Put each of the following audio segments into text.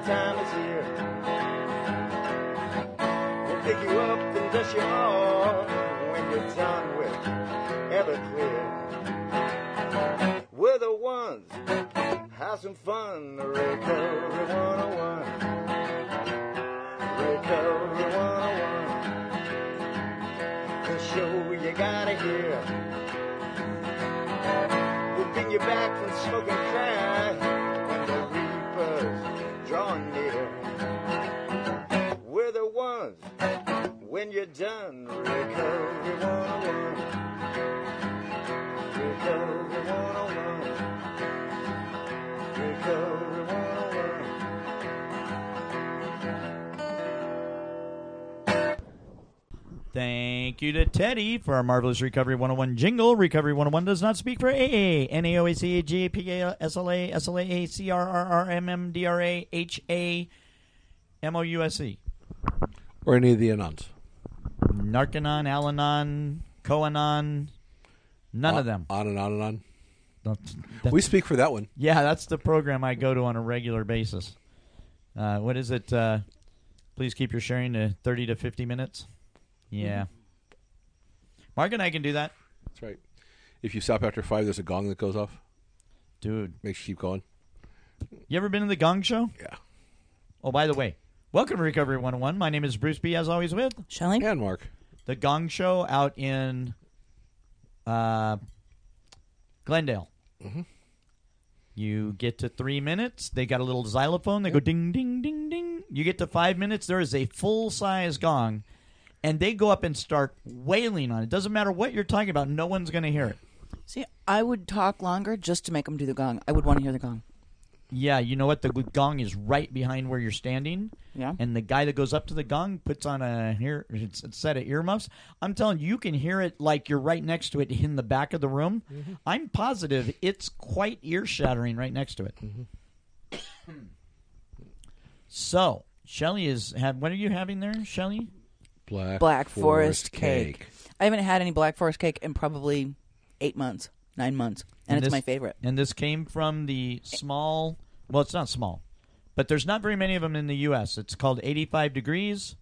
springtime is here. We'll pick you up and dust you off when you're done with Everclear. We're the ones, have some fun, Recovery 101. Recovery 101. The show you gotta hear. We'll bring you back from smoking crack when the reapers drawing near. We're the ones, when you're done, Recovery 101. Recovery 101. Recovery 101. Thank you to Teddy for our marvelous Recovery 101 jingle. Recovery 101 does not speak for AA, NAOAC, GAPA, SLA, SLAA, CRRR, MMDRA, HA, MOUSE. Or any of the anons. Narcanon, Alanon, Coanon, none of them. On and on and on. That's- We speak for that one. Yeah, that's the program I go to on a regular basis. What is it? Please keep your sharing to 30 to 50 minutes. Yeah. Mark and I can do that. That's right. If you stop after 5, there's a gong that goes off. Dude. Makes you keep going. You ever been to the Gong Show? Yeah. Oh, by the way, welcome to Recovery 101. My name is Bruce B., as always, with Shelley and Mark. The Gong Show out in Glendale. Mm-hmm. You get to 3 minutes. They got a little xylophone. They go ding, ding, ding, ding. You get to 5 minutes. There is a full-size gong. And they go up and start wailing on it. Doesn't matter what you're talking about. No one's going to hear it. See, I would talk longer just to make them do the gong. I would want to hear the gong. Yeah, you know what? The gong is right behind where you're standing. Yeah. And the guy that goes up to the gong puts on a set of earmuffs. I'm telling you, you can hear it like you're right next to it in the back of the room. Mm-hmm. I'm positive it's quite ear-shattering right next to it. Mm-hmm. So, Shelley is... what are you having there, Shelley? Black Forest cake. I haven't had any Black Forest cake in probably 8 months, 9 months, and it's my favorite. And this came from the small... Well, it's not small, but there's not very many of them in the U.S. It's called 85 Degrees.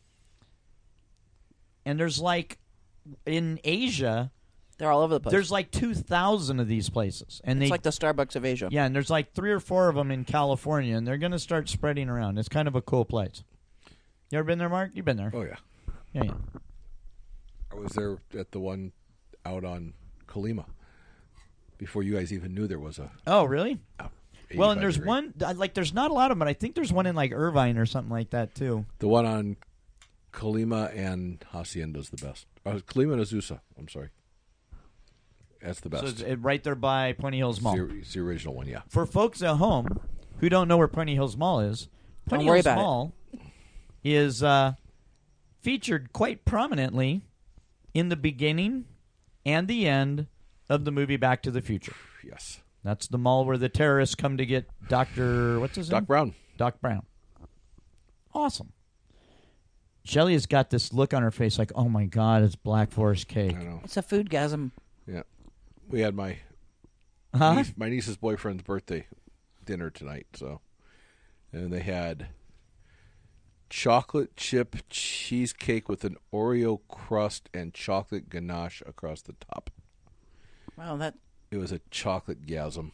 And there's like... In Asia... They're all over the place. There's like 2,000 of these places. And it's like the Starbucks of Asia. Yeah, and there's like 3 or 4 of them in California, and they're going to start spreading around. It's kind of a cool place. You ever been there, Mark? You've been there. Oh, yeah. Yeah. I was there at the one out on Colima before you guys even knew there was a... Oh, really? Well, and there's degree. one... Like, there's not a lot of them, but I think there's one in, like, Irvine or something like that, too. The one on Colima and Hacienda is the best. Colima and Azusa. I'm sorry. That's the best. So it's right there by Puente Hills Mall. It's the original one, yeah. For folks at home who don't know where Puente Hills Mall is, Puente Don't worry Hills about Mall is featured quite prominently in the beginning and the end of the movie Back to the Future. Yes. That's the mall where the terrorists come to get Dr. What's his name? Doc Brown. Doc Brown. Awesome. Shelley has got this look on her face like, oh, my God, it's Black Forest cake. I know. It's a foodgasm. Yeah. We had my niece's boyfriend's birthday dinner tonight, and they had chocolate chip cheesecake with an Oreo crust and chocolate ganache across the top. Wow, it was a chocolate gasm.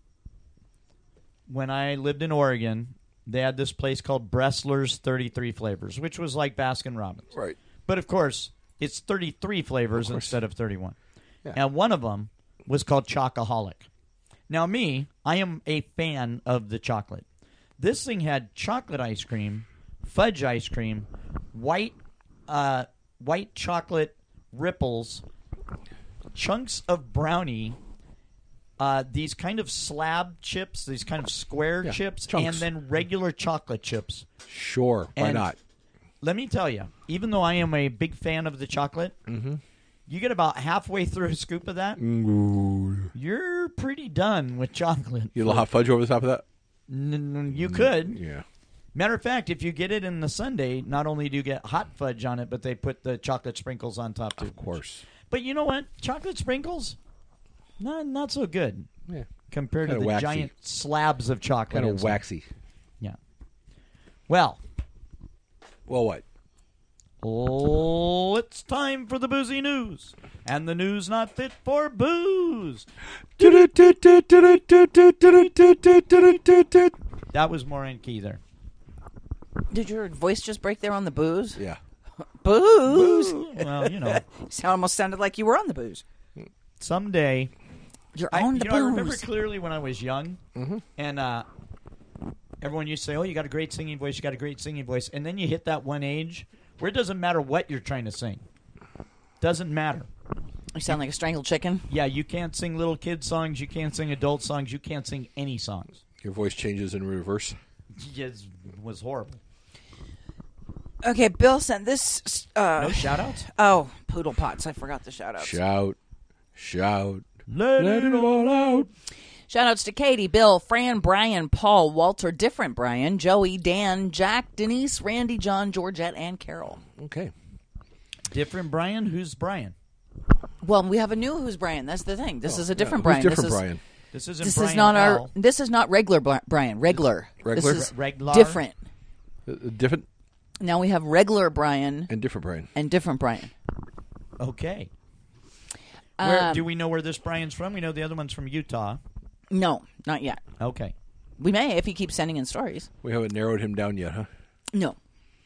When I lived in Oregon, they had this place called Bressler's 33 Flavors, which was like Baskin Robbins. Right. But, of course, it's 33 flavors instead of 31. Yeah. And one of them was called Chocoholic. Now, I am a fan of the chocolate. This thing had chocolate ice cream, fudge ice cream, white chocolate ripples, chunks of brownie, these kind of slab chips, these kind of square chips, chunks. and then regular chocolate chips. Sure, why And not? Let me tell you, even though I am a big fan of the chocolate, you get about halfway through a scoop of that, you're pretty done with chocolate. You a little hot fudge over the top of that? You could. Yeah. Matter of fact, if you get it in the sundae, not only do you get hot fudge on it, but they put the chocolate sprinkles on top too. Of course. But you know what? Chocolate sprinkles, not so good Yeah. compared Kinda to the waxy. giant slabs of chocolate. Kind of inside. waxy. Yeah. Well, what? Oh, it's time for the boozy news. And the news not fit for booze. That was more in key there. Did your voice just break there on the booze? Yeah. Booze. Well, you know. It almost sounded like you were on the booze. Someday. You're on the booze. I remember clearly when I was young, and everyone used to say, oh, you got a great singing voice, you got a great singing voice. And then you hit that one age where it doesn't matter what you're trying to sing. Doesn't matter. You sound like a strangled chicken. Yeah, you can't sing little kid songs, you can't sing adult songs, you can't sing any songs. Your voice changes in reverse. It was horrible. Okay, Bill sent this. No shout-outs? Oh, Poodle Pots. I forgot the shout-outs. Shout. Let it all out. Shout-outs to Katie, Bill, Fran, Brian, Paul, Walter, Different Brian, Joey, Dan, Jack, Denise, Randy, John, Georgette, and Carol. Okay. Different Brian? Who's Brian? Well, we have a new Who's Brian. That's the thing. This is a different Brian. Brian. Who's different Brian? This isn't This Brian is not L. This is not regular Brian. Regular. Regular? This is Regular? different. Different Now we have regular Brian and different Brian. and different Brian. Okay. Where, do we know where this Brian's from? We know the other one's from Utah. No, not yet. Okay. We may if he keeps sending in stories. We haven't narrowed him down yet, huh? No.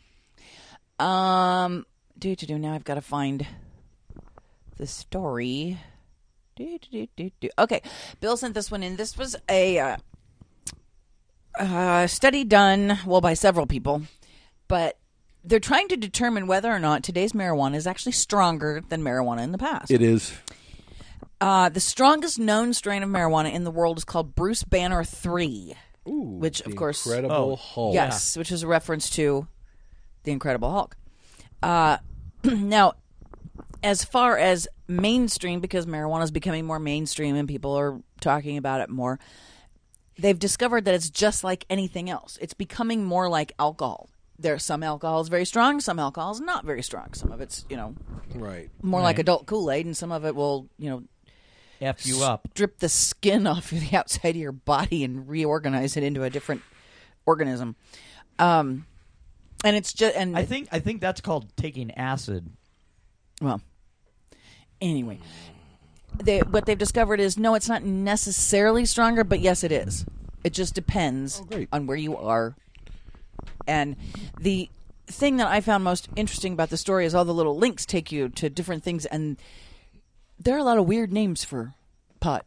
Now I've got to find the story. Okay, Bill sent this one in. This was a study done, by several people, but they're trying to determine whether or not today's marijuana is actually stronger than marijuana in the past. It is. The strongest known strain of marijuana in the world is called Bruce Banner 3. Ooh, which, of course... Incredible Hulk. Yes, which is a reference to the Incredible Hulk. Now, as far as mainstream, because marijuana is becoming more mainstream and people are talking about it more, they've discovered that it's just like anything else. It's becoming more like alcohol. There's some alcohol is very strong, some alcohol is not very strong. Some of it's, right. more like adult Kool-Aid, and some of it will, F you up. Strip the skin off of the outside of your body and reorganize it into a different organism. And it's just, and I think that's called taking acid. Well, anyway, what they've discovered is no, it's not necessarily stronger, but yes, it is. It just depends on where you are. And the thing that I found most interesting about the story is all the little links take you to different things, and there are a lot of weird names for pot.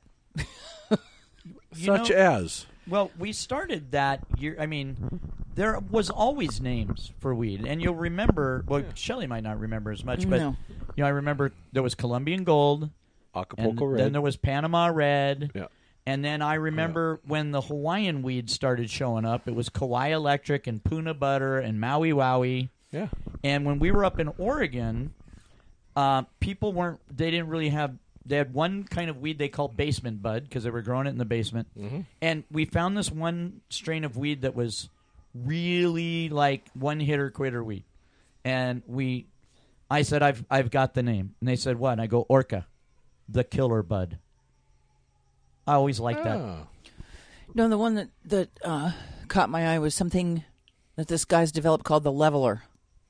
Such as? Well, we started that year. I mean, there was always names for weed, and you'll remember. Well, Shelley might not remember as much, but I remember there was Colombian Gold, Acapulco Red. Then there was Panama Red. Yeah. And then I remember when the Hawaiian weed started showing up, it was Kauai Electric and Puna Butter and Maui Wowie. Yeah. And when we were up in Oregon, people didn't really have, they had one kind of weed they called basement bud because they were growing it in the basement. Mm-hmm. And we found this one strain of weed that was really like one-hitter quitter weed. And I said, I've got the name. And they said, what? And I go, Orca, the killer bud. I always liked that. No, the one that caught my eye was something that this guy's developed called the Leveler.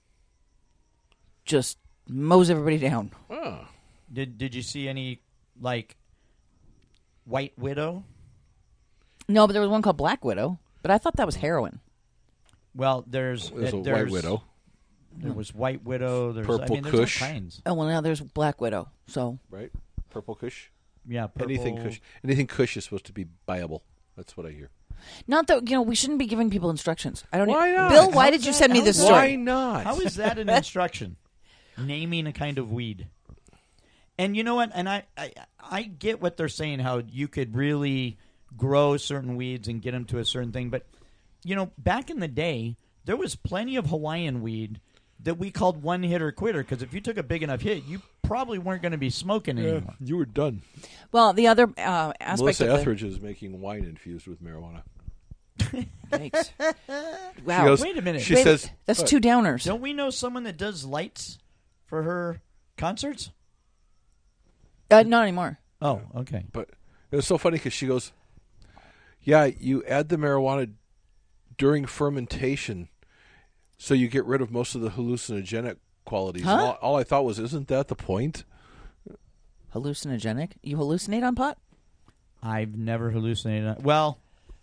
Just mows everybody down. Oh. Did you see any, like, White Widow? No, but there was one called Black Widow. But I thought that was heroin. Well, there's White Widow. There was White Widow. There's Purple there's Kush. all kinds. Oh, well, now there's Black Widow. So Right? Purple Kush? Yeah, purple. Anything Kush is supposed to be buyable. That's what I hear. not that we shouldn't be giving people instructions. I don't. Why not? Bill, why did you send me this story? Why not? How is that an instruction? Naming a kind of weed. And you know what? And I get what they're saying, how you could really grow certain weeds and get them to a certain thing. But, back in the day, there was plenty of Hawaiian weed that we called one-hitter quitter, because if you took a big enough hit, you probably weren't going to be smoking anymore. You were done. Well, the other aspect Melissa of Etheridge is making wine infused with marijuana. Thanks. Wow. She goes, Wait a minute. She says, That's two downers. Don't we know someone that does lights for her concerts? Not anymore. Oh, okay. But it was so funny because she goes, yeah, you add the marijuana during fermentation So you get rid of most of the hallucinogenic qualities. Huh? All I thought was, isn't that the point? Hallucinogenic? You hallucinate on pot? I've never hallucinated. Well,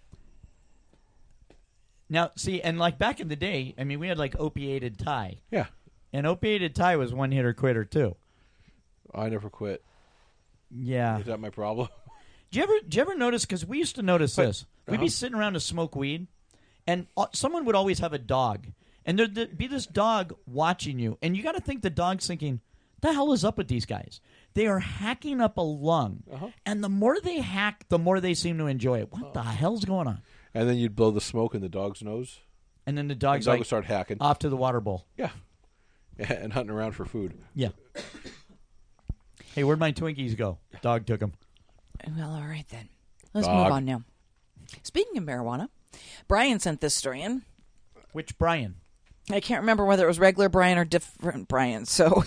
now, see, and like back in the day, I mean, we had like opiated Thai. Yeah. And opiated Thai was one hitter quitter, too. I never quit. Yeah. Is that my problem? Do you ever notice, because we used to notice this, we'd be sitting around to smoke weed, and someone would always have a dog. And there'd be this dog watching you. And you got to think the dog's thinking, the hell is up with these guys? They are hacking up a lung. And the more they hack, the more they seem to enjoy it. What the hell's going on? And then you'd blow the smoke in the dog's nose. And then the dog's dog like, would start hacking. off to the water bowl. Yeah. And hunting around for food. Yeah. Hey, where'd my Twinkies go? Dog took them. Well, all right then. Let's Dog. move on now. Speaking of marijuana, Brian sent this story in. Which Brian? I can't remember whether it was regular Brian or different Brian, so...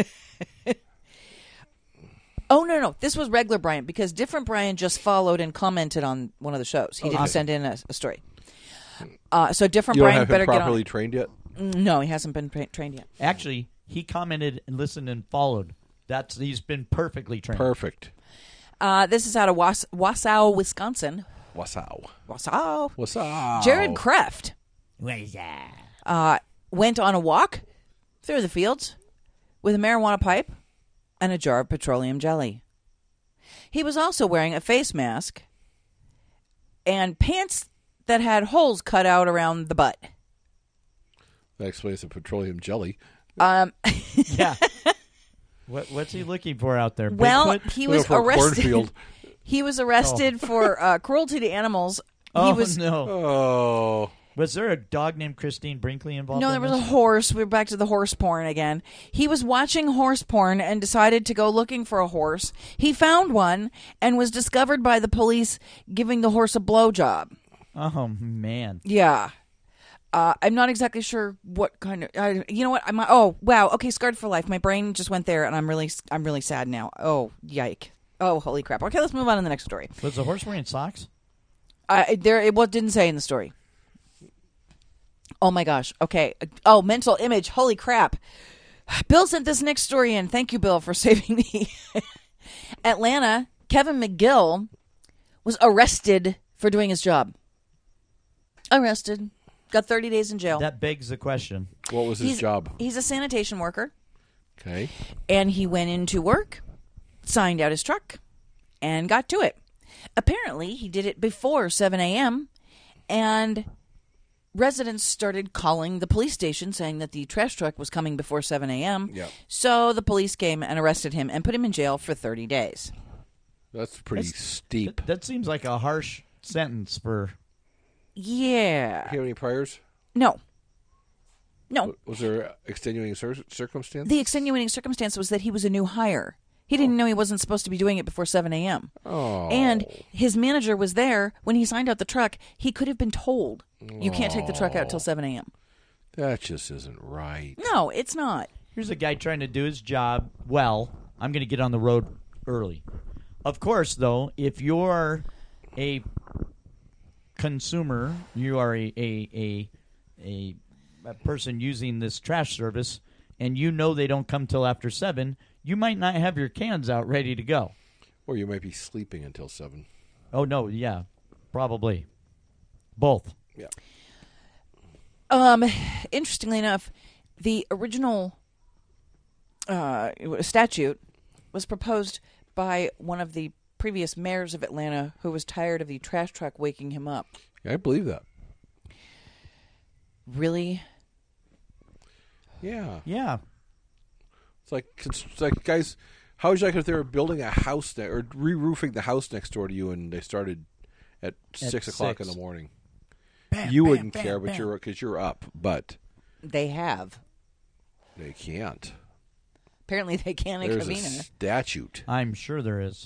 Oh, no. This was regular Brian, because different Brian just followed and commented on one of the shows. He didn't send in a story. So different You don't Brian have better him get on properly it. trained yet? No, he hasn't been trained yet. Actually, he commented and listened and followed. He's been perfectly trained. Perfect. This is out of Wausau, Wisconsin. Wausau. Wausau. Jared Kreft went on a walk through the fields with a marijuana pipe and a jar of petroleum jelly. He was also wearing a face mask and pants that had holes cut out around the butt. That explains the petroleum jelly. Yeah. What's he looking for out there? Well, Bigfoot? he was For a arrested. cornfield. He was arrested for cruelty to animals. Oh, He was no. Oh. Was there a dog named Christine Brinkley involved No, in there was this? a horse. We're back to the horse porn again. He was watching horse porn and decided to go looking for a horse. He found one and was discovered by the police giving the horse a blowjob. Oh, man. Yeah. I'm not exactly sure what kind of... you know what? Oh, wow. Okay, scarred for life. My brain just went there, and I'm really sad now. Oh, yike. Oh, holy crap. Okay, let's move on to the next story. Was the horse wearing socks? It didn't say in the story. Oh my gosh. Okay. Oh, mental image. Holy crap. Bill sent this next story in. Thank you, Bill, for saving me. Atlanta, Kevin McGill was arrested for doing his job. Arrested. Got 30 days in jail. That begs the question. What was his job? He's a sanitation worker. Okay. And he went into work, signed out his truck, and got to it. Apparently, he did it before 7 a.m., and residents started calling the police station saying that the trash truck was coming before 7 a.m. Yeah. So the police came and arrested him and put him in jail for 30 days. That's pretty steep. That seems like a harsh sentence for... Yeah. Do you have any priors? No. Was there extenuating circumstance? The extenuating circumstance was that he was a new hire. He didn't know he wasn't supposed to be doing it before 7 a.m. Oh. And his manager was there when he signed out the truck. He could have been told, you can't take the truck out till 7 a.m. That just isn't right. No, it's not. Here's a guy trying to do his job well. I'm going to get on the road early. Of course, though, if you're a consumer, you are a person using this trash service, and you know they don't come till after 7, you might not have your cans out ready to go. Or you might be sleeping until 7. Oh, no, yeah, probably. Both. Yeah. Interestingly enough, the original statute was proposed by one of the previous mayors of Atlanta who was tired of the trash truck waking him up. Yeah, I believe that. Really? Yeah. Yeah. It's like, guys, how would you like if they were building a house or re-roofing the house next door to you and they started at 6 o'clock in the morning? You wouldn't care, but because you're up, but They have. they can't. Apparently they can in There's a Covina. statute. I'm sure there is.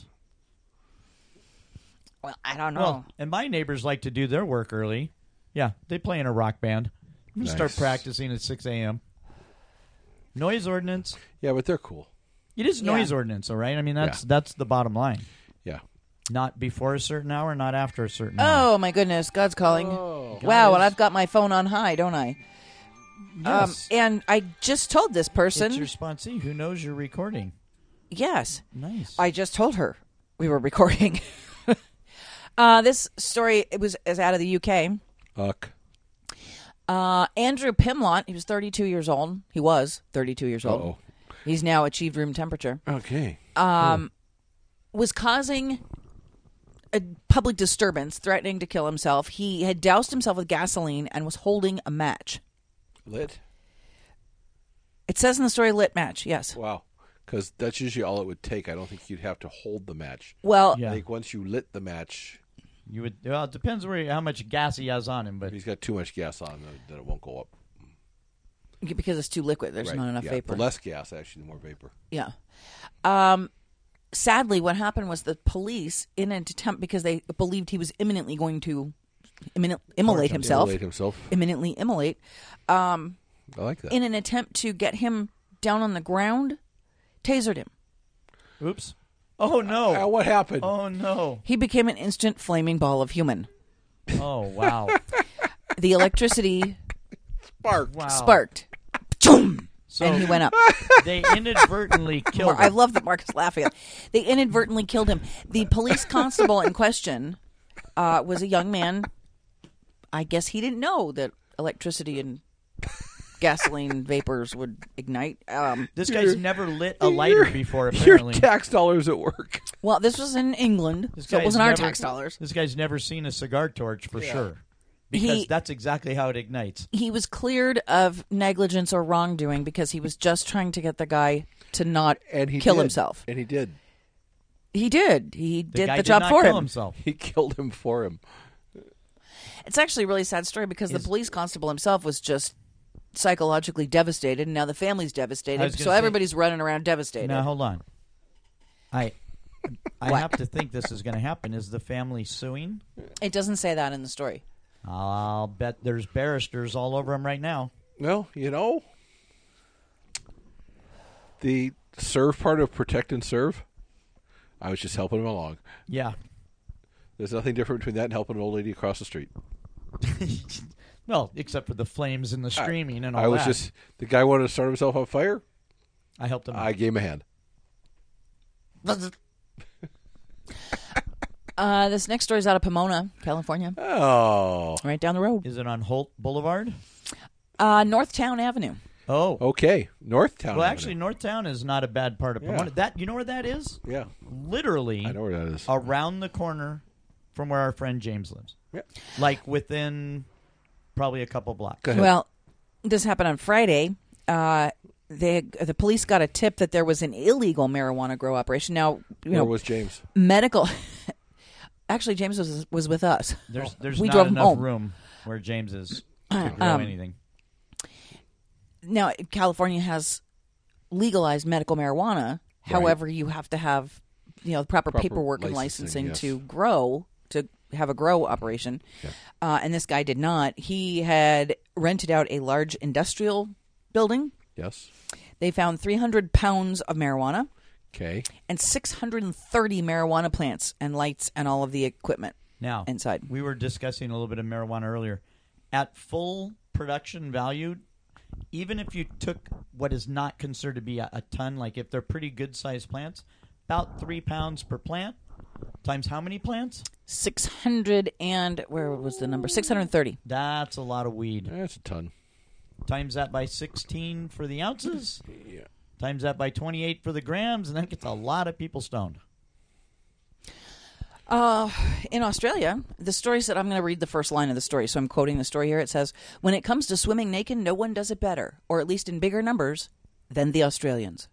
Well, I don't know. Well, and my neighbors like to do their work early. Yeah, they play in a rock band. We start Nice. practicing at 6 a.m. Noise ordinance. Yeah, but they're cool. It is Yeah. noise ordinance, all right? I mean, that's the bottom line. Yeah. Not before a certain hour, not after a certain hour. Oh, my goodness. God's calling. Oh. Wow, God and is- I've got my phone on high, don't I? Yes. And I just told this person. It's your sponsee who knows you're recording. Yes. Nice. I just told her we were recording. This story is out of the UK. Huck. Andrew Pimlott, he was 32 years old. He was 32 years old. Uh-oh. He's now achieved room temperature. Okay. Was causing a public disturbance, threatening to kill himself. He had doused himself with gasoline and was holding a match. Lit? It says in the story, lit match, yes. Wow. Because that's usually all it would take. I don't think you'd have to hold the match. Well, Yeah. I think once you lit the match, You would. Well, it depends how much gas he has on him, but if he's got too much gas on, then it won't go up. because it's too liquid, there's Right. not enough Yeah, vapor. The less gas, actually, the more vapor. Yeah. Sadly, what happened was the police, in an attempt, because they believed he was imminently going to immolate himself. Immolate himself. Imminently immolate. I like that. In an attempt to get him down on the ground, tasered him. oops. Oh no. What happened? Oh no. He became an instant flaming ball of human. Oh wow. The electricity Spark. Wow. sparked. Choom! So And he went up. they inadvertently killed I him. love that Mark is laughing. They inadvertently killed him. The police constable in question was a young man. I guess he didn't know that electricity and gasoline vapors would ignite. This guy's never lit a lighter before, apparently. Your tax dollars at work. Well, this was in England, This so it guy's wasn't our never- tax dollars. This guy's never seen a cigar torch for sure. Because that's exactly how it ignites. He was cleared of negligence or wrongdoing because he was just trying to get the guy to not And he kill did. himself. And he did. He did. He The did guy the did job not for kill him. himself. He killed him for him. It's actually a really sad story because the police constable himself was just psychologically devastated, and now the family's I devastated. was So gonna say- everybody's running around devastated. Now hold on. I What? have to think this is going to happen. Is the family suing? It doesn't say that in the story. I'll bet there's barristers all over him right now. Well, the serve part of protect and serve, I was just helping him along. Yeah. There's nothing different between that and helping an old lady across the street. Well, except for the flames and the screaming and all I was that. just, the guy wanted to start himself on fire. I helped him. I gave him a hand. This next story is out of Pomona, California, Oh. right down the road. Is it on Holt Boulevard? Northtown Avenue. Oh. Okay. Northtown. Well, Avenue. actually, Northtown is not a bad part of Pomona. Yeah. That you know where that is? Yeah. Literally I know where that is. around the corner from where our friend James lives. Yeah. Like within probably a couple blocks. Go ahead. Well, this happened on Friday. The police got a tip that there was an illegal marijuana grow operation. Now, Where was James? medical. Actually, James was with us. There's We not drove him enough home. room where James is to grow anything. Now, California has legalized medical marijuana. However, you have to have the proper paperwork and licensing, licensing yes. to have a grow operation. Yeah. And this guy did not. He had rented out a large industrial building. Yes. They found 300 pounds of marijuana Okay. and 630 marijuana plants and lights and all of the equipment Now, inside. we were discussing a little bit of marijuana earlier. At full production value, even if you took what is not considered to be a ton, like if they're pretty good-sized plants, about 3 pounds per plant, times how many plants? 600 and where was the number? 630. That's a lot of weed. That's a ton. Times that by 16 for the ounces. Yeah. Times that by 28 for the grams, and that gets a lot of people stoned. In Australia, the story said, I'm going to read the first line of the story, so I'm quoting the story here. It says, when it comes to swimming naked, no one does it better, or at least in bigger numbers, than the Australians.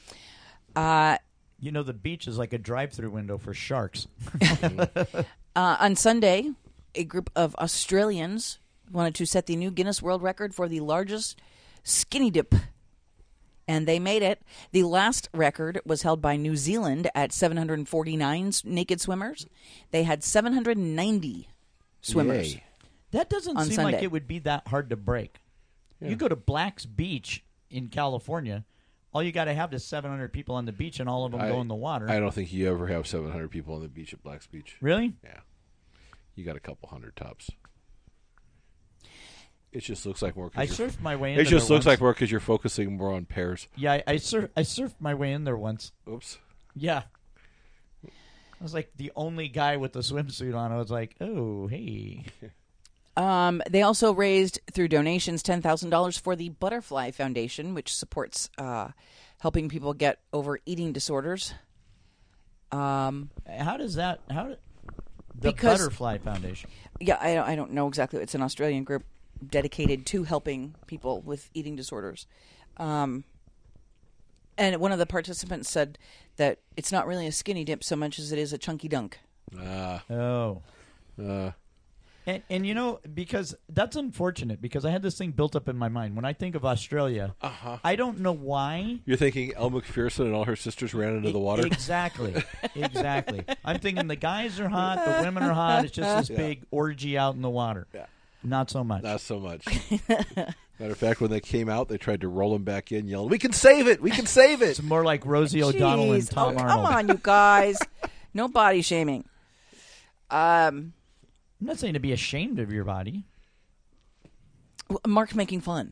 You know, the beach is like a drive-through window for sharks. On Sunday, a group of Australians wanted to set the new Guinness World Record for the largest skinny dip. And they made it. The last record was held by New Zealand at 749 naked swimmers. They had 790 swimmers. Yay. That doesn't On seem Sunday. like it would be that hard to break. Yeah. You go to Black's Beach in California, all you got to have is 700 people on the beach, and all of them go in the water. I don't think you ever have 700 people on the beach at Black's Beach. Really? Yeah. You got a couple hundred tops. It just looks like more. I surfed my way in. It just looks like more because you're focusing more on pears. Yeah, I surfed my way in there once. Oops. Yeah. I was like the only guy with the swimsuit on. I was like, oh, hey. They also raised, through donations, $10,000 for the Butterfly Foundation, which supports helping people get over eating disorders. How does that... The Butterfly Foundation? Yeah, I don't know exactly. It's an Australian group dedicated to helping people with eating disorders. And one of the participants said that it's not really a skinny dip so much as it is a chunky dunk. Oh. And you know, because that's unfortunate, because I had this thing built up in my mind. When I think of Australia, I don't know why. You're thinking Elle Macpherson and all her sisters ran into the water? Exactly. I'm thinking the guys are hot, the women are hot. It's just this big orgy out in the water. Yeah. Not so much. Not so much. Matter of fact, when they came out, they tried to roll them back in, yelling, "We can save it! We can save it!" It's more like Rosie O'Donnell and Tom Arnold. Come on, you guys. No body shaming. I'm not saying to be ashamed of your body. Mark's making fun.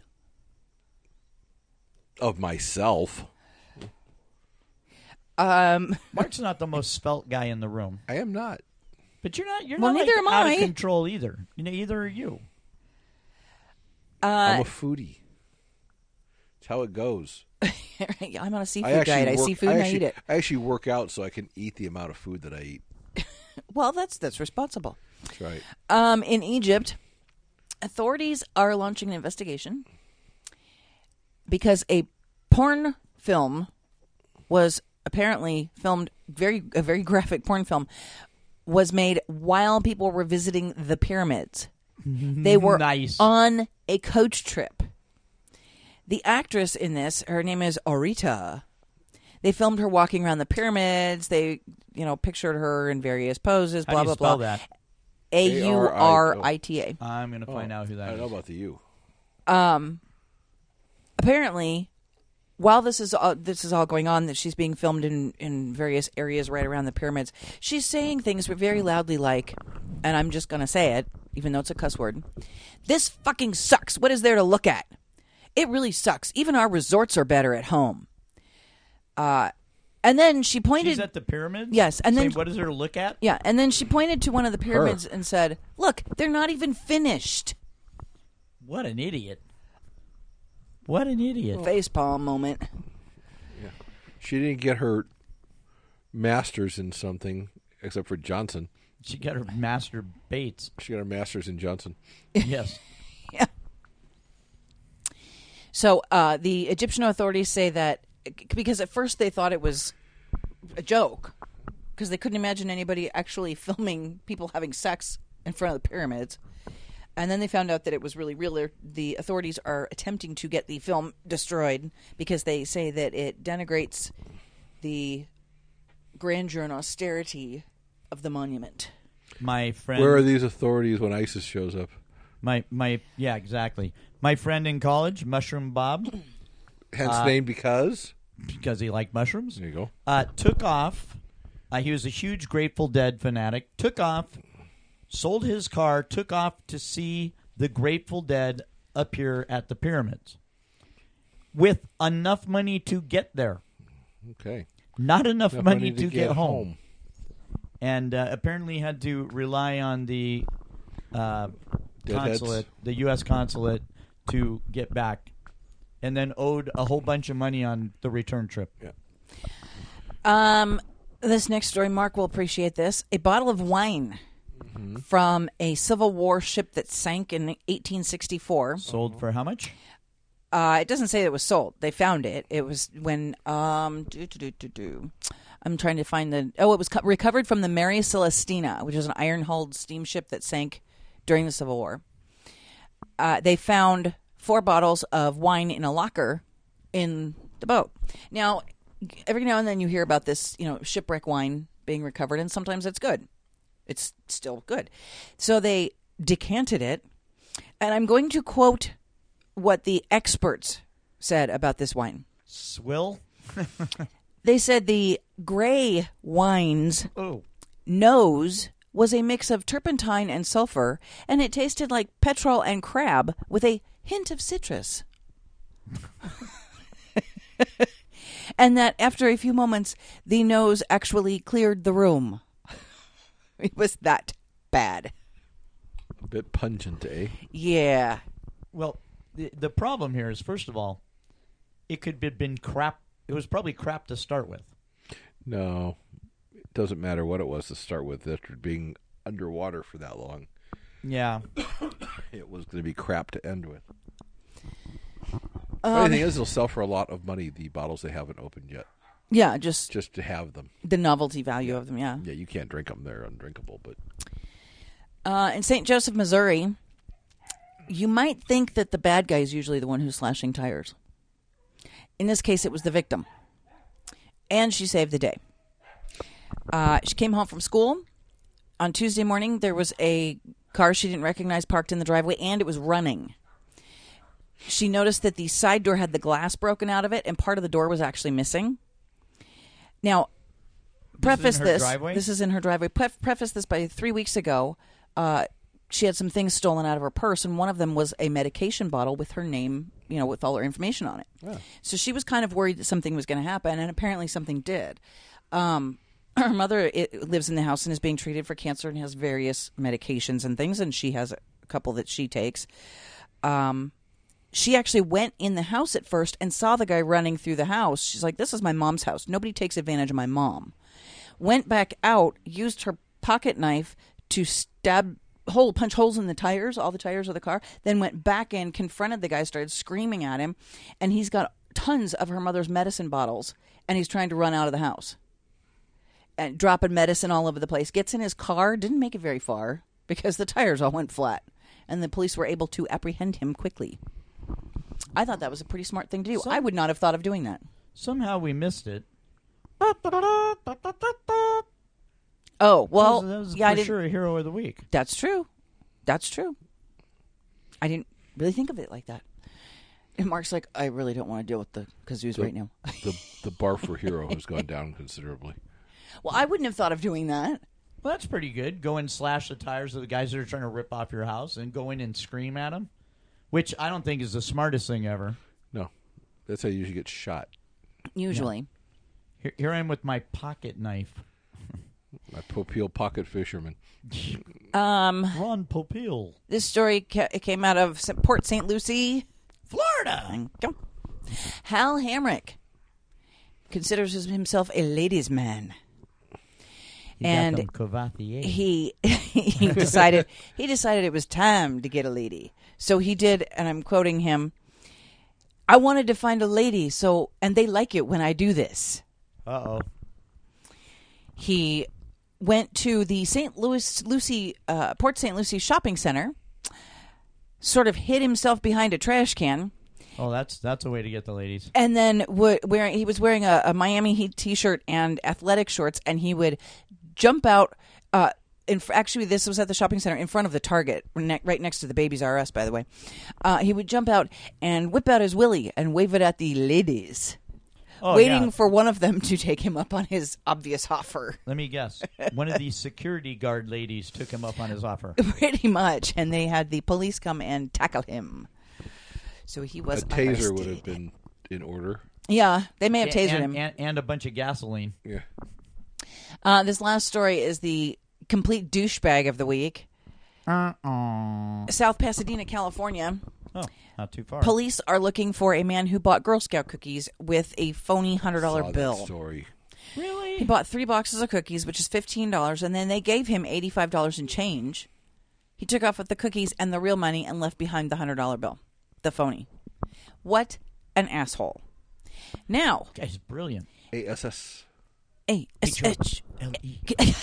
Of myself. Mark's not the most svelte guy in the room. I am not. But you're not well, neither am out I. of control either. Either are you. I'm a foodie. It's how it goes. I'm on a seafood diet. I see food and I eat it. I actually work out so I can eat the amount of food that I eat. Well, that's responsible. That's right. In Egypt, authorities are launching an investigation because a porn film was apparently filmed, a very graphic porn film, was made while people were visiting the pyramids. They were on a coach trip. The actress in this, her name is Orita. They filmed her walking around the pyramids. They, pictured her in various poses, blah, blah, blah. How do you spell that? Aurita. I'm going to find out who that is. I know about the U. Apparently, while this is all going on, that she's being filmed in various areas right around the pyramids, she's saying things very loudly like, and I'm just going to say it, even though it's a cuss word, "This fucking sucks. What is there to look at? It really sucks. Even our resorts are better at home." And then she pointed... She's at the pyramids? Yes. And then, what is there to look at? Yeah, and then she pointed to one of the pyramids and said, "Look, they're not even finished." What an idiot. What an idiot. Facepalm moment. Yeah. She didn't get her master's in something, except for Johnson. She got her master Bates. She got her master's in Johnson. Yes. Yeah. So the Egyptian authorities say that, because at first they thought it was a joke, because they couldn't imagine anybody actually filming people having sex in front of the pyramids. And then they found out that it was really real. The authorities are attempting to get the film destroyed because they say that it denigrates the grandeur and austerity of the monument. My friend... Where are these authorities when ISIS shows up? Yeah, exactly. My friend in college, Mushroom Bob. Hence name because he liked mushrooms. There you go. Took off. He was a huge Grateful Dead fanatic. Took off, sold his car, took off to see the Grateful Dead appear at the pyramids with enough money to get there. Okay. Not enough money to get home. And apparently had to rely on the consulate, the U.S. consulate, to get back, and then owed a whole bunch of money on the return trip. Yeah. This next story, Mark will appreciate this. A bottle of wine from a Civil War ship that sank in 1864. Sold for how much? It doesn't say it was sold. They found it. It was when I'm trying to find the... Oh, it was recovered from the Mary Celestina, which is an iron-hulled steamship that sank during the Civil War. They found 4 bottles of wine in a locker in the boat. Now, every now and then you hear about this, shipwreck wine being recovered, and sometimes it's good. It's still good. So they decanted it, and I'm going to quote what the experts said about this wine. Swill? They said the gray wine's nose was a mix of turpentine and sulfur, and it tasted like petrol and crab with a hint of citrus. And that after a few moments, the nose actually cleared the room. It was that bad. A bit pungent, eh? Yeah. Well, the problem here is, first of all, it could have been crap. It was probably crap to start with. No, it doesn't matter what it was to start with. After being underwater for that long, Yeah. it was going to be crap to end with. Funny thing is, they'll sell for a lot of money the bottles they haven't opened yet. Yeah, just to have them. The novelty value of them, yeah. Yeah, you can't drink them. They're undrinkable. But in St. Joseph, Missouri, you might think that the bad guy is usually the one who's slashing tires. In this case, it was the victim. And she saved the day. She came home from school. On Tuesday morning, there was a car she didn't recognize parked in the driveway, and it was running. She noticed that the side door had the glass broken out of it, and part of the door was actually missing. Now, preface this. This is in her driveway. Preface this by 3 weeks ago. She had some things stolen out of her purse, and one of them was a medication bottle with her name, with all her information on it. Yeah. So she was kind of worried that something was going to happen, and apparently something did. Her mother lives in the house and is being treated for cancer and has various medications and things, and she has a couple that she takes. She actually went in the house at first and saw the guy running through the house. She's like, this is my mom's house. Nobody takes advantage of my mom. Went back out, used her pocket knife to punch holes in the tires, all the tires of the car, then went back in, confronted the guy, started screaming at him, and he's got tons of her mother's medicine bottles, and he's trying to run out of the house. And dropping medicine all over the place. Gets in his car, didn't make it very far, because the tires all went flat, and the police were able to apprehend him quickly. I thought that was a pretty smart thing to do. I would not have thought of doing that. Somehow we missed it. Oh, well, that was yeah, for sure a hero of the week. That's true. That's true. I didn't really think of it like that. And Mark's like, I really don't want to deal with the kazoos right now. the bar for hero has gone down considerably. Well, I wouldn't have thought of doing that. Well, that's pretty good. Go and slash the tires of the guys that are trying to rip off your house and go in and scream at them, which I don't think is the smartest thing ever. No. That's how you usually get shot. Usually. Yeah. Here I am with my pocket knife. My Popeil pocket fisherman. Ron Popeil. This story came out of Port St. Lucie, Florida. Hal Hamrick considers himself a ladies' man. And he decided it was time to get a lady. So he did, and I'm quoting him, I wanted to find a lady, and they like it when I do this. Uh-oh. He went to the Port St. Lucie shopping center, sort of hid himself behind a trash can. Oh, that's a way to get the ladies. And then he was wearing a Miami Heat t-shirt and athletic shorts, and he would jump out. Actually, this was at the shopping center in front of the Target, right next to the Babies R Us, by the way. He would jump out and whip out his willy and wave it at the ladies. Waiting for one of them to take him up on his obvious offer. Let me guess. One of the security guard ladies took him up on his offer. Pretty much. And they had the police come and tackle him. So he was arrested. A taser arrested. would have been in order. Yeah, they may have tasered him. And a bunch of gasoline. Yeah. This last story is the complete douchebag of the week. South Pasadena, California. Oh, not too far. Police are looking for a man who bought Girl Scout cookies with a phony $100 bill. That story. Really? He bought 3 boxes of cookies, which is $15, and then they gave him $85 in change. He took off with the cookies and the real money and left behind the $100 bill. The phony. What an asshole. Now. Guy's brilliant. ASS. ASSHOLE.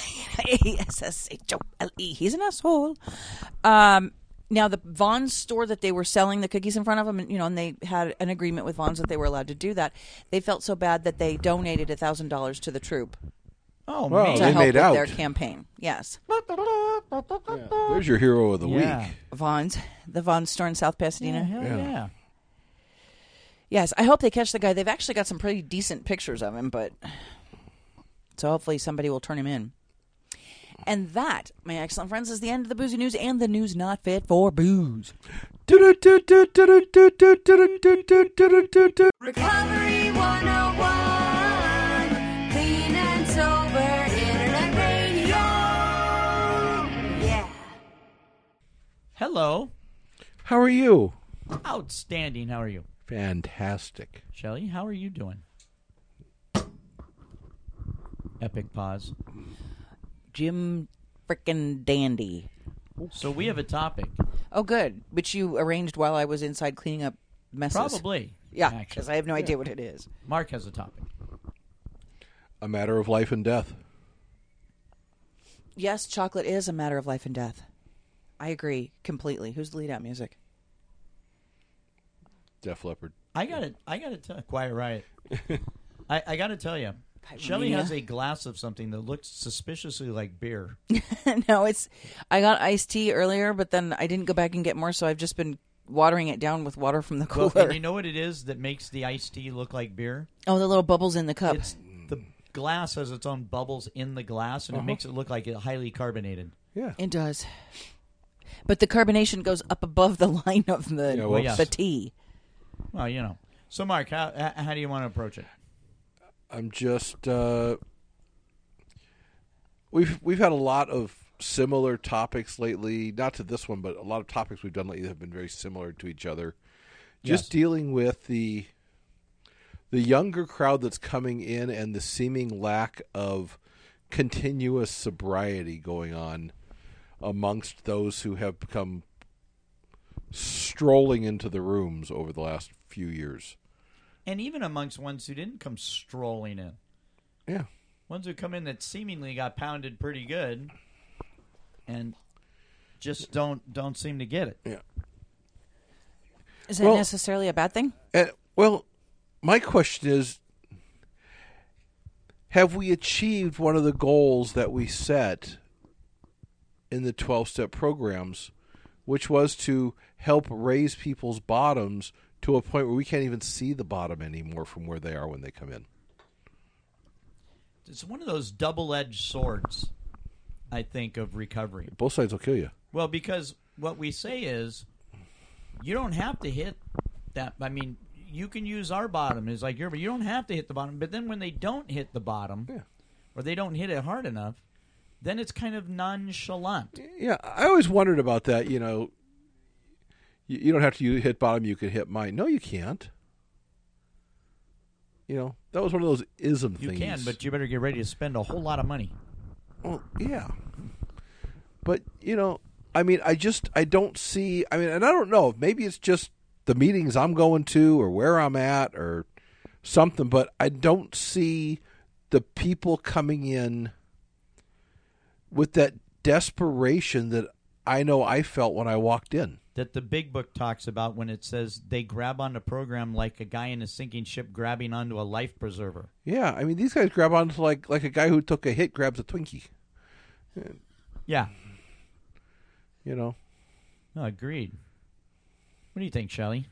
He's an asshole. Now, the Vons store that they were selling the cookies in front of them, and they had an agreement with Vons that they were allowed to do that. They felt so bad that they donated $1,000 to the troop. Oh, well, man. To they help made with out. their campaign. Yes. Yeah. There's your hero of the week. Vons. The Vons store in South Pasadena. Hell yeah. Yes, I hope they catch the guy. They've actually got some pretty decent pictures of him, but so hopefully somebody will turn him in. And that, my excellent friends, is the end of the boozy news and the news not fit for booze. Recovery 101, clean and sober internet radio. Yeah. Hello. How are you? Outstanding. How are you? Fantastic. Shelley, how are you doing? Epic pause. Jim frickin' dandy. So we have a topic. Oh, good. Which you arranged while I was inside cleaning up messes. Probably. Yeah, because I have no idea what it is. Mark has a topic. A matter of life and death. Yes, chocolate is a matter of life and death. I agree completely. Who's the lead out music? Def Leppard. I got to Quiet Riot. I got to tell you, Shelley has a glass of something that looks suspiciously like beer. No, I got iced tea earlier, but then I didn't go back and get more, so I've just been watering it down with water from the cooler. Well, and you know what it is that makes the iced tea look like beer? Oh, the little bubbles in the cup. It's the glass has its own bubbles in the glass, and it makes it look like it's highly carbonated. Yeah. It does. But the carbonation goes up above the line of the tea. Well, you know. So, Mark, how do you want to approach it? I'm just we've had a lot of similar topics lately, not to this one, but a lot of topics we've done lately have been very similar to each other. Just dealing with the younger crowd that's coming in and the seeming lack of continuous sobriety going on amongst those who have become strolling into the rooms over the last few years. And even amongst ones who didn't come strolling in. Yeah. Ones who come in that seemingly got pounded pretty good and just don't seem to get it. Yeah. Is that necessarily a bad thing? Well, my question is, have we achieved one of the goals that we set in the 12-step programs, which was to help raise people's bottoms to a point where we can't even see the bottom anymore from where they are when they come in? It's one of those double-edged swords, I think, of recovery. Both sides will kill you. Well, because what we say is you don't have to hit that. I mean, you can use our bottom. It's like you don't have to hit the bottom. But then when they don't hit the bottom or they don't hit it hard enough, then it's kind of nonchalant. Yeah, I always wondered about that, you know. You don't have to hit bottom, you can hit mine. No, you can't. You know, that was one of those ism things. You can, but you better get ready to spend a whole lot of money. Well, yeah. But, you know, I mean, I don't see, I mean, and I don't know, maybe it's just the meetings I'm going to or where I'm at or something, but I don't see the people coming in with that desperation that I know I felt when I walked in. That the big book talks about when it says they grab on the program like a guy in a sinking ship grabbing onto a life preserver. Yeah, I mean, these guys grab onto like a guy who took a hit grabs a Twinkie. Yeah. You know. No, agreed. What do you think, Shelley?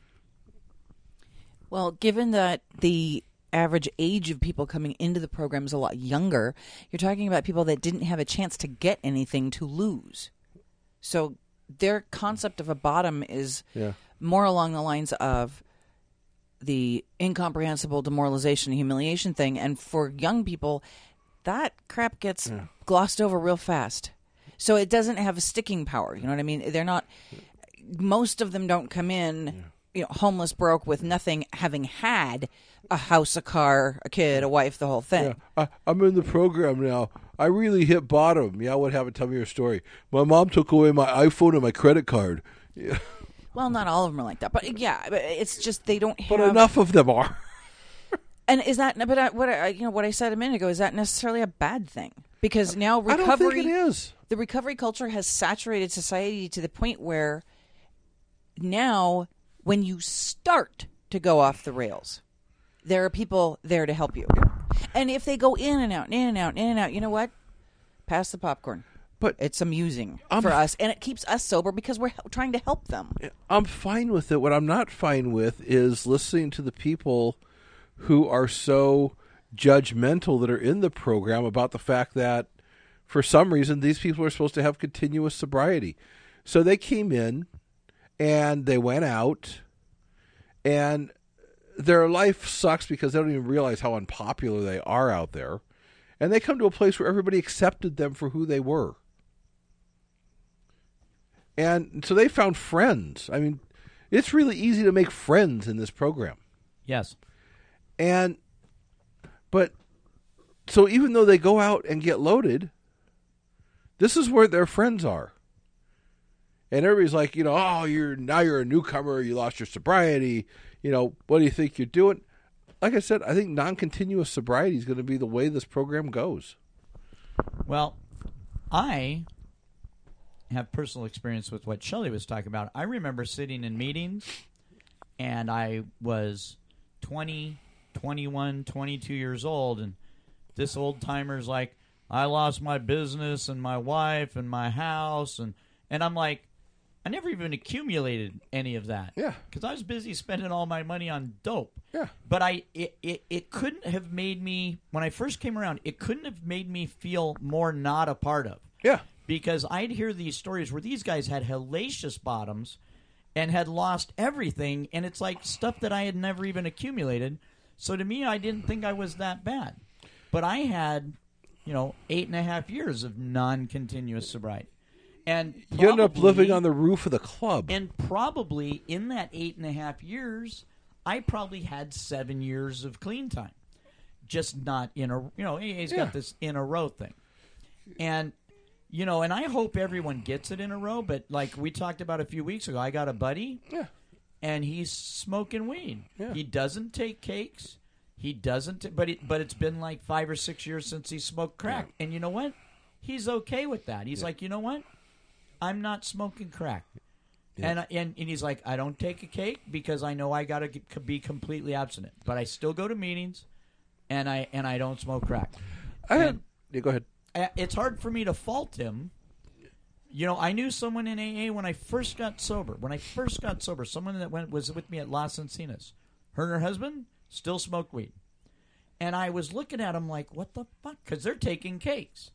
Well, given that the average age of people coming into the program is a lot younger, you're talking about people that didn't have a chance to get anything to lose. So their concept of a bottom is more along the lines of the incomprehensible demoralization and humiliation thing. And for young people, that crap gets glossed over real fast. So it doesn't have a sticking power. You know what I mean? They're not. Most of them don't come in, homeless, broke, with nothing, having had a house, a car, a kid, a wife, the whole thing. Yeah. I'm in the program now. I really hit bottom. Yeah, what happened? Tell me your story. My mom took away my iPhone and my credit card. Yeah. Well, not all of them are like that, but it's just they don't have. But enough of them are. And is that? But what I said a minute ago, is that necessarily a bad thing? Because now recovery, I don't think it is. The recovery culture has saturated society to the point where now, when you start to go off the rails, there are people there to help you. And if they go in and out, in and out, in and out, you know what? Pass the popcorn. But it's amusing for us, and it keeps us sober because we're trying to help them. I'm fine with it. What I'm not fine with is listening to the people who are so judgmental that are in the program about the fact that for some reason, these people are supposed to have continuous sobriety. So they came in and they went out, and their life sucks because they don't even realize how unpopular they are out there. And they come to a place where everybody accepted them for who they were. And so they found friends. I mean, it's really easy to make friends in this program. Yes. But so even though they go out and get loaded, this is where their friends are. And everybody's like, oh, you're a newcomer, you lost your sobriety, what do you think you're doing? Like I said, I think non-continuous sobriety is going to be the way this program goes. Well, I have personal experience with what Shelley was talking about. I remember sitting in meetings, and I was 20, 21, 22 years old, and this old-timer's like, I lost my business and my wife and my house, and I'm like, I never even accumulated any of that. Yeah. Because I was busy spending all my money on dope. Yeah. But it couldn't have made me, when I first came around, it couldn't have made me feel more not a part of. Yeah. Because I'd hear these stories where these guys had hellacious bottoms and had lost everything, and it's like stuff that I had never even accumulated. So to me, I didn't think I was that bad. But I had, 8.5 years of non-continuous sobriety. And you end up living on the roof of the club. And probably in that 8.5 years, I probably had 7 years of clean time. Just not in a, AA's got this in a row thing. And, and I hope everyone gets it in a row, but like we talked about a few weeks ago, I got a buddy, and he's smoking weed. Yeah. He doesn't take cakes. He doesn't, but it's been like 5 or 6 years since he smoked crack. Yeah. And you know what? He's okay with that. He's like, you know what? I'm not smoking crack. Yeah. And he's like, I don't take a cake because I know I got to be completely abstinent. But I still go to meetings, and I don't smoke crack. Go ahead. It's hard for me to fault him. I knew someone in AA when I first got sober. Someone that was with me at Las Encinas. Her and her husband still smoke weed. And I was looking at him like, what the fuck? Because they're taking cakes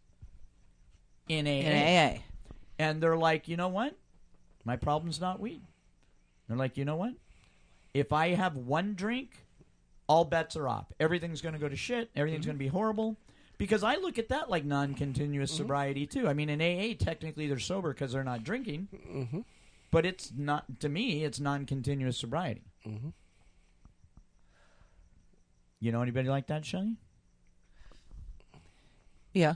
in AA. And they're like, you know what? My problem's not weed. They're like, you know what? If I have one drink, all bets are off. Everything's going to go to shit. Everything's going to be horrible. Because I look at that like non-continuous sobriety, too. I mean, in AA, technically they're sober because they're not drinking. Mm-hmm. But it's not, to me, it's non-continuous sobriety. Mm-hmm. You know anybody like that, Shelley? Yeah.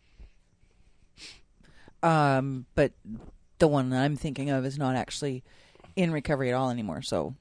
But the one that I'm thinking of is not actually in recovery at all anymore. So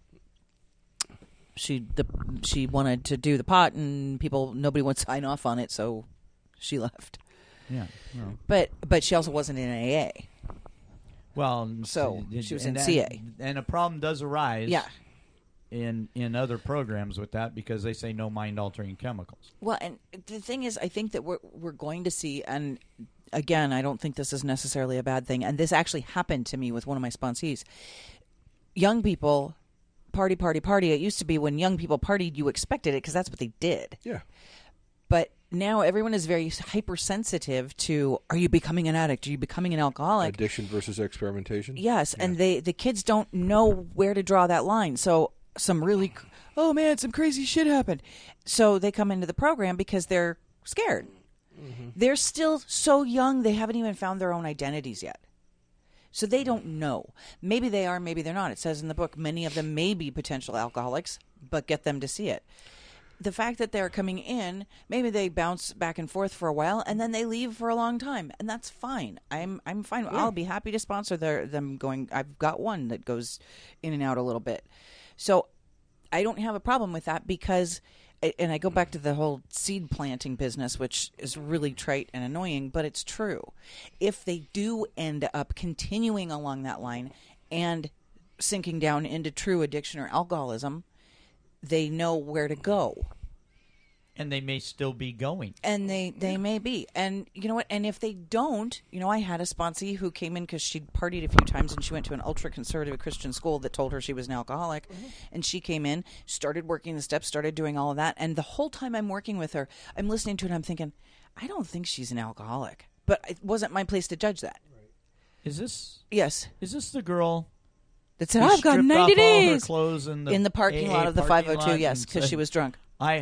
she wanted to do the pot, and nobody would sign off on it, so she left. Yeah. Well. But she also wasn't in AA. Well, so she was in CA. And a problem does arise. Yeah. In other programs with that because they say no mind-altering chemicals. Well, and the thing is, I think that we're going to see, and again, I don't think this is necessarily a bad thing, and this actually happened to me with one of my sponsees. Young people party. It used to be when young people partied, you expected it because that's what they did. Yeah. But now everyone is very hypersensitive to, are you becoming an addict? Are you becoming an alcoholic? Addiction versus experimentation? Yes, yeah. And the kids don't know where to draw that line. So some crazy shit happened. So they come into the program because they're scared. Mm-hmm. They're still so young, they haven't even found their own identities yet. So they don't know. Maybe they are, maybe they're not. It says in the book, many of them may be potential alcoholics, but get them to see it. The fact that they're coming in, maybe they bounce back and forth for a while, and then they leave for a long time, and that's fine. I'm fine. Yeah. I'll be happy to sponsor them going. I've got one that goes in and out a little bit. So I don't have a problem with that because, and I go back to the whole seed planting business, which is really trite and annoying, but it's true. If they do end up continuing along that line and sinking down into true addiction or alcoholism, they know where to go. And they may still be going. And they may be. And you know what? And if they don't, I had a sponsee who came in because she'd partied a few times and she went to an ultra-conservative Christian school that told her she was an alcoholic. Mm-hmm. And she came in, started working the steps, started doing all of that. And the whole time I'm working with her, I'm listening to it and I'm thinking, I don't think she's an alcoholic. but it wasn't my place to judge that. Is this Yes. the girl That said, who I've got stripped 90 off all her days clothes in the parking AA lot of the parking 502, lot yes, and because said, she was drunk.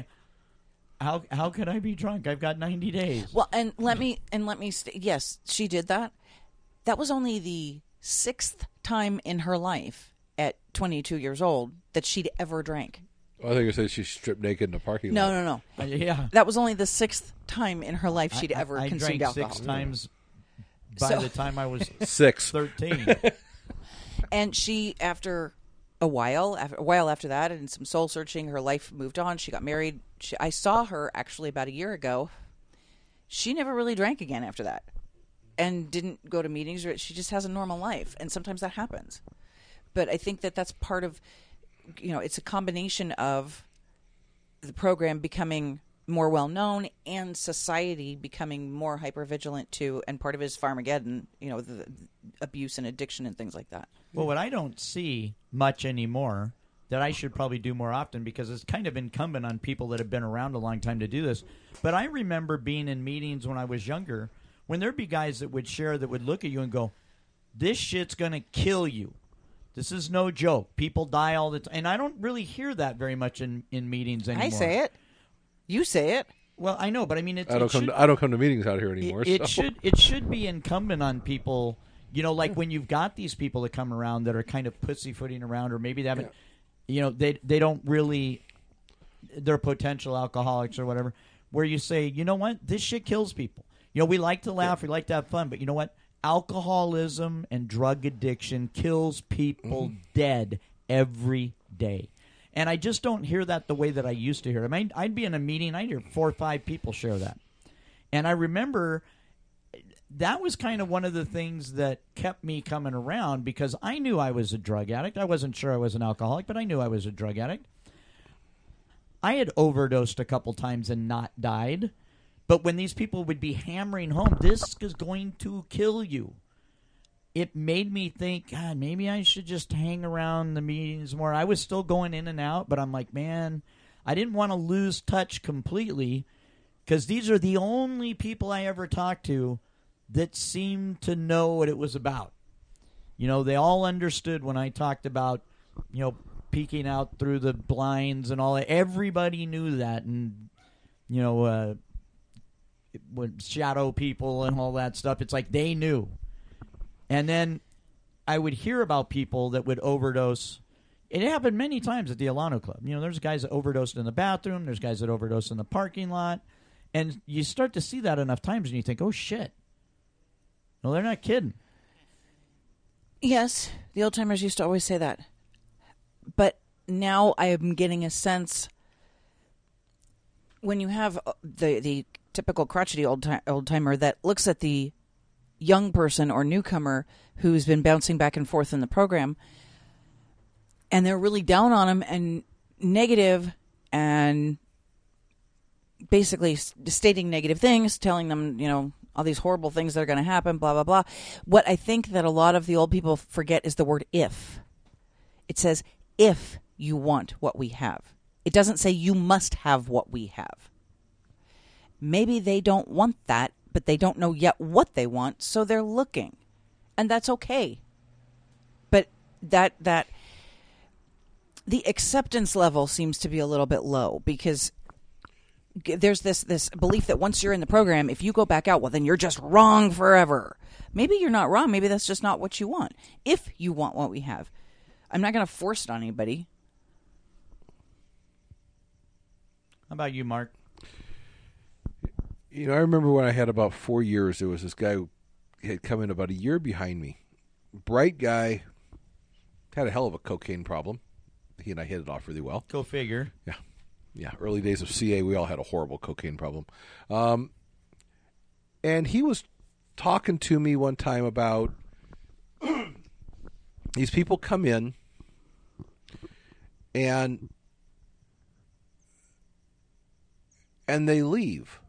How could I be drunk? I've got 90 days. Well, and let me yes, she did that. That was only the 6th time in her life at 22 years old that she'd ever drank. I think I said she stripped naked in the parking lot. No. Yeah. That was only the 6th time in her life she'd ever I consumed drank alcohol. 6 times by the time I was 6. 13. And she, after a while after that, and some soul searching, her life moved on. She got married. I saw her actually about a year ago. She never really drank again after that, and didn't go to meetings. She just has a normal life, and sometimes that happens. But I think that that's part of, it's a combination of the program becoming more well known and society becoming more hypervigilant to, and part of it is Farmageddon, the abuse and addiction and things like that. Well, what I don't see much anymore that I should probably do more often, because it's kind of incumbent on people that have been around a long time to do this. But I remember being in meetings when I was younger, when there'd be guys that would share, that would look at you and go, this shit's going to kill you. This is no joke. People die all the time. And I don't really hear that very much in meetings anymore. I say it. You say it. Well, I know, but I mean, I don't come to meetings out here anymore. It should be incumbent on people, like when you've got these people that come around that are kind of pussyfooting around, or maybe they haven't, they don't really, they're potential alcoholics or whatever, where you say, you know what, this shit kills people. We like to laugh, we like to have fun, but you know what? Alcoholism and drug addiction kills people dead every day. And I just don't hear that the way that I used to hear it. I mean, I'd be in a meeting, I'd hear 4 or 5 people share that. And I remember that was kind of one of the things that kept me coming around, because I knew I was a drug addict. I wasn't sure I was an alcoholic, but I knew I was a drug addict. I had overdosed a couple times and not died. But when these people would be hammering home, this is going to kill you, it made me think, God, maybe I should just hang around the meetings more. I was still going in and out, but I'm like, man, I didn't want to lose touch completely, because these are the only people I ever talked to that seemed to know what it was about. They all understood when I talked about, peeking out through the blinds and all that. Everybody knew that, and, with shadow people and all that stuff. It's like they knew. And then I would hear about people that would overdose. It happened many times at the Alano Club. There's guys that overdosed in the bathroom. There's guys that overdosed in the parking lot. And you start to see that enough times and you think, oh, shit. No, they're not kidding. Yes, the old timers used to always say that. But now I am getting a sense, when you have the typical crotchety old timer that looks at the young person or newcomer who's been bouncing back and forth in the program, and they're really down on them and negative, and basically stating negative things, telling them, all these horrible things that are going to happen, blah, blah, blah. What I think that a lot of the old people forget is the word if. It says, if you want what we have. It doesn't say you must have what we have. Maybe they don't want that, but they don't know yet what they want, so they're looking. And that's okay. But that the acceptance level seems to be a little bit low, because there's this belief that once you're in the program, if you go back out, well, then you're just wrong forever. Maybe you're not wrong. Maybe that's just not what you want. If you want what we have. I'm not going to force it on anybody. How about you, Mark? I remember when I had about 4 years, there was this guy who had come in about a year behind me. Bright guy, had a hell of a cocaine problem. He and I hit it off really well. Go figure. Yeah, early days of CA, we all had a horrible cocaine problem. And he was talking to me one time about these people come in and they leave.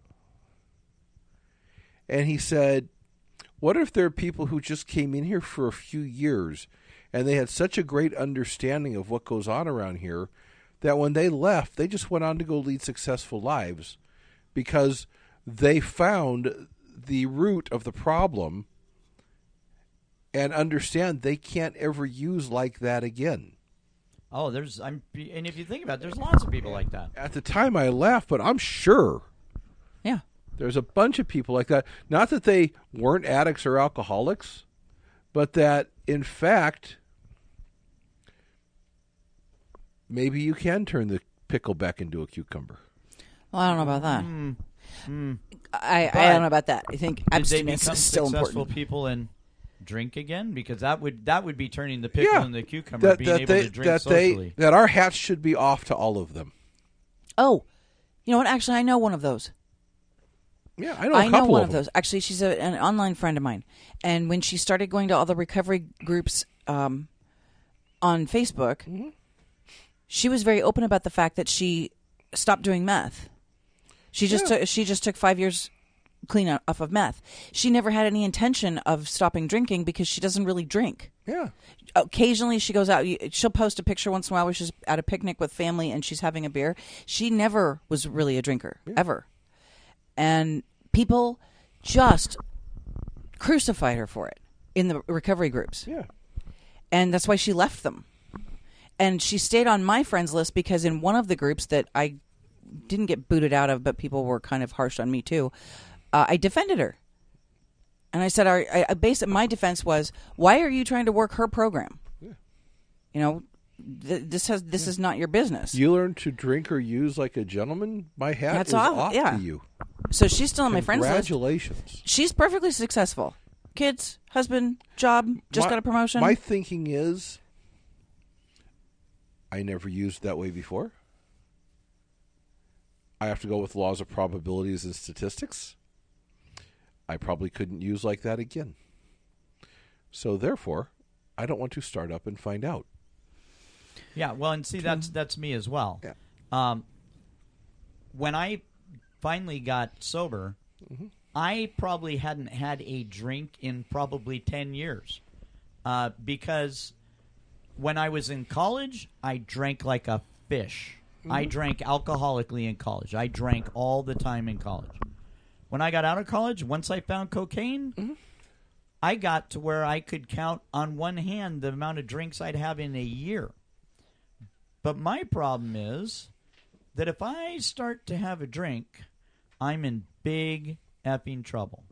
And he said, what if there are people who just came in here for a few years and they had such a great understanding of what goes on around here that when they left, they just went on to go lead successful lives because they found the root of the problem and understand they can't ever use like that again. Oh, and if you think about it, there's lots of people like that. At the time, I laughed, but I'm sure Yeah. there's a bunch of people like that. Not that they weren't addicts or alcoholics, but that, in fact, maybe you can turn the pickle back into a cucumber. Well, I don't know about that. I don't know about that. I think Did they abstinence become is still successful important. people and drink again? Because that would be turning the pickle Yeah, and the cucumber, being able to drink socially. that our hats should be off to all of them. Oh, you know what? Actually, I know one of those. Yeah, I know a couple one of of them. those. Actually, she's an online friend of mine. And when she started going to all the recovery groups on Facebook, she was very open about the fact that she stopped doing meth. She just took 5 years clean off of meth. She never had any intention of stopping drinking because she doesn't really drink. Yeah. Occasionally she goes out. She'll post a picture once in a while where she's at a picnic with family and she's having a beer. She never was really a drinker, ever. And people just crucified her for it in the recovery groups. Yeah. And that's why she left them. And she stayed on my friends list because in one of the groups that I didn't get booted out of, but people were kind of harsh on me too, I defended her. And I said, my defense was, why are you trying to work her program? Yeah. You know, this is not your business. You learn to drink or use like a gentleman, my hat That's is off yeah. to you. So she's still on my friends list. Congratulations. She's perfectly successful. Kids, husband, job, just got a promotion. My thinking is, I never used that way before. I have to go with laws of probabilities and statistics. I probably couldn't use like that again. So therefore, I don't want to start up and find out. Yeah, well, and see, that's me as well. Yeah. When I finally got sober, I probably hadn't had a drink in probably 10 years. Because when I was in college, I drank like a fish. I drank alcoholically in college. I drank all the time in college. When I got out of college, once I found cocaine, I got to where I could count on one hand the amount of drinks I'd have in a year. But my problem is that if I start to have a drink, I'm in big effing trouble.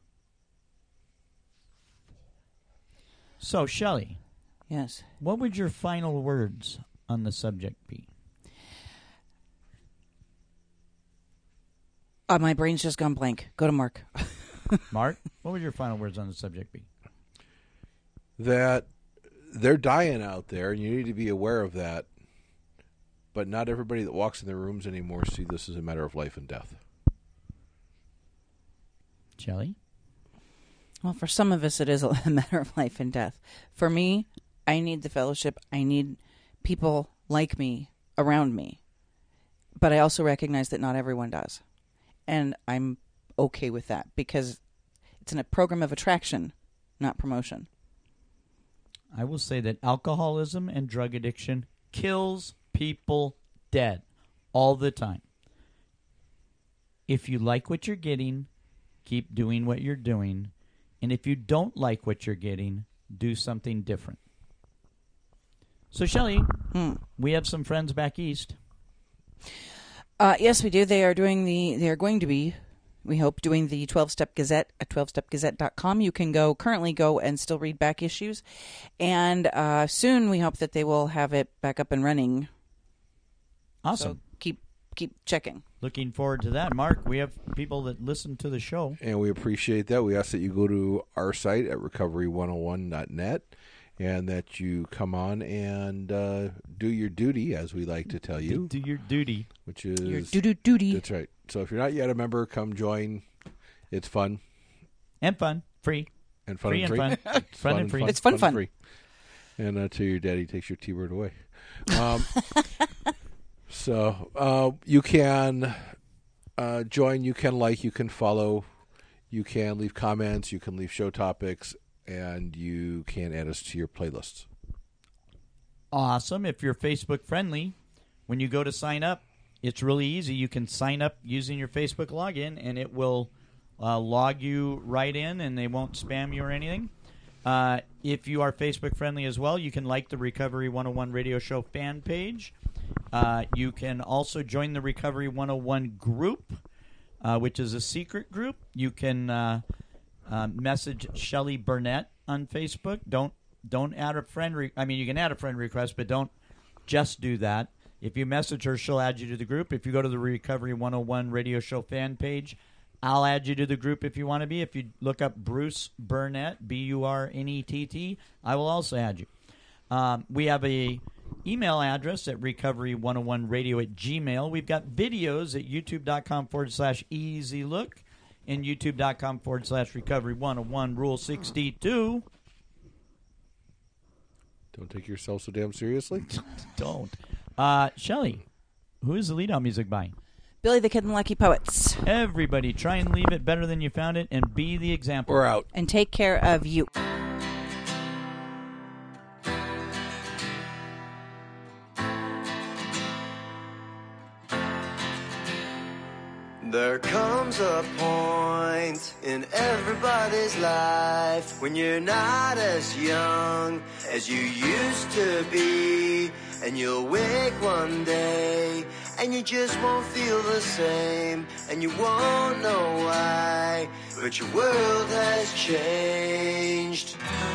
So, Shelley. Yes. What would your final words on the subject be? My brain's just gone blank. Go to Mark. Mark, what would your final words on the subject be? That they're dying out there, and you need to be aware of that. But not everybody that walks in their rooms anymore see this as a matter of life and death. Shelley? Well, for some of us, it is a matter of life and death. For me, I need the fellowship. I need people like me around me. But I also recognize that not everyone does. And I'm okay with that because it's in a program of attraction, not promotion. I will say that alcoholism and drug addiction kills people dead all the time. If you like what you're getting, keep doing what you're doing. And if you don't like what you're getting, do something different. So, Shelley, we have some friends back east. Yes, we do. They are going to be, we hope, doing the 12-Step Gazette at 12stepgazette.com. You can currently go and still read back issues. And soon we hope that they will have it back up and running. Awesome. So keep checking. Looking forward to that. Mark, we have people that listen to the show. And we appreciate that. We ask that you go to our site at recovery101.net and that you come on and do your duty, as we like to tell you. Do your duty. Which is... Your duty. That's right. So if you're not yet a member, come join. It's fun. And fun. Free. And fun Free and and free. fun. Fun and free. It's fun. And free. And until your daddy takes your T-bird away. So you can join, you can like, you can follow, you can leave comments, you can leave show topics, and you can add us to your playlists. Awesome. If you're Facebook friendly, when you go to sign up, it's really easy. You can sign up using your Facebook login, and it will log you right in, and they won't spam you or anything. If you are Facebook friendly as well, you can like the Recovery 101 Radio Show fan page. You can also join the Recovery 101 group, which is a secret group. You can message Shelly Burnett on Facebook. Don't add a friend. You can add a friend request, but don't just do that. If you message her, she'll add you to the group. If you go to the Recovery 101 Radio Show fan page, I'll add you to the group if you want to be. If you look up Bruce Burnett, Burnett, I will also add you. We have a email address at recovery101radio@gmail. We've got videos at youtube.com/easylook and youtube.com/recovery101 rule 62. Don't take yourself so damn seriously. Don't. Shelley, who is the lead-out music by? Billy the Kid and the Lucky Poets. Everybody, try and leave it better than you found it and be the example. We're out. And take care of you. There comes a point in everybody's life when you're not as young as you used to be, and you'll wake one day and you just won't feel the same, and you won't know why, but your world has changed.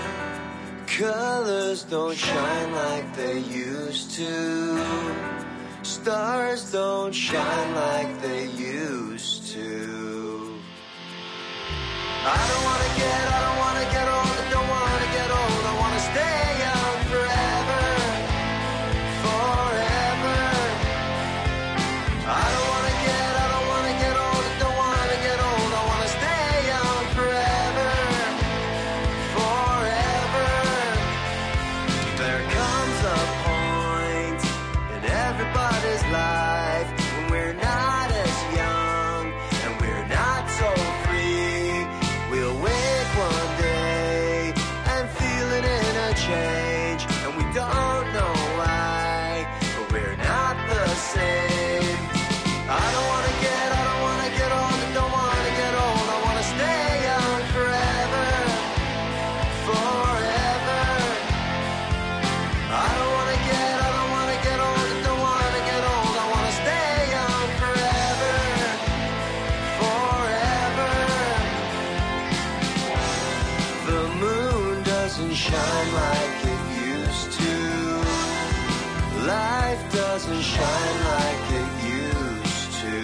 Colors don't shine like they used to. Stars don't shine like they used to. I don't wanna get old, I don't wanna get old. I wanna stay young forever, forever. I don't wanna get old, I don't wanna get old. I wanna stay young forever, forever. There comes a point in everybody's life when we're not as young and we're not so free. We'll wake one day and feel an inner change, and we don't know why, but we're not the same. I don't wanna get old, I don't wanna get old. I wanna stay young forever, forever. I don't wanna get old, I don't wanna get old. I wanna stay young forever, forever. The moon doesn't shine like it used to. Life doesn't shine like it used to.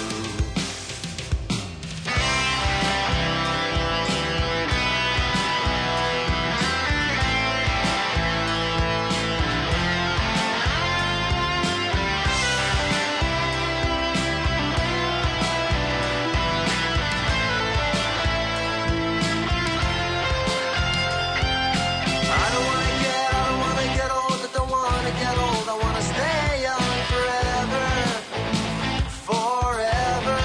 I don't wanna get old, I don't wanna get old. I wanna stay young forever, forever.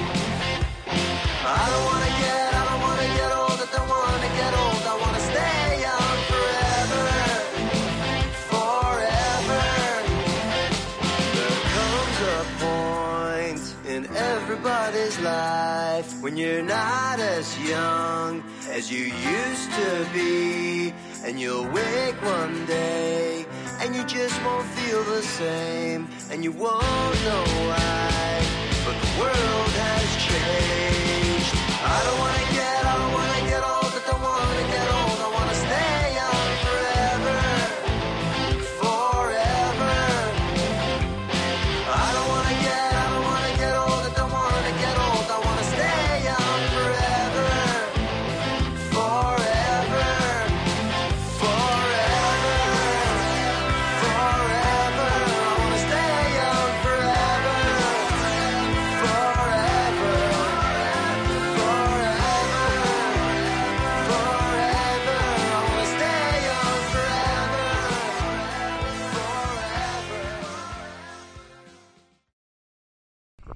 I don't wanna get old, I don't wanna get old. I wanna stay young forever, forever. There comes a point in everybody's life when you're not as young as you used to be, and you'll wake one day and you just won't feel the same, and you won't know why, but the world has changed. I don't wanna